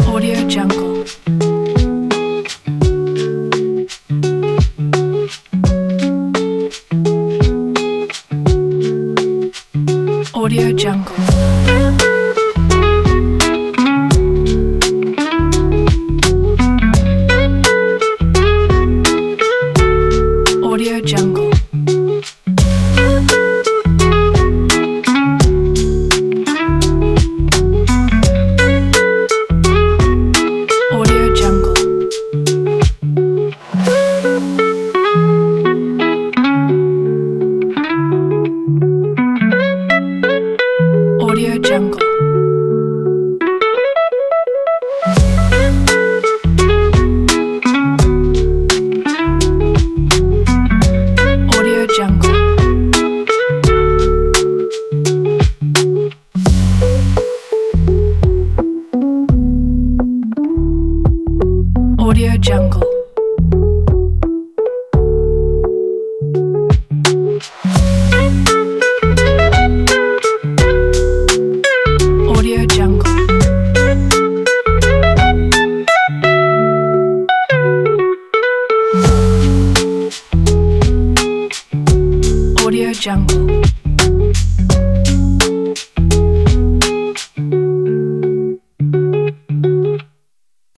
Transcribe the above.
Audio Jungle. Audio Jungle. Audio Jungle. Audio Jungle. Audio Jungle. Audio Jungle. Audio Jungle. Audio Jungle. Audio Jungle.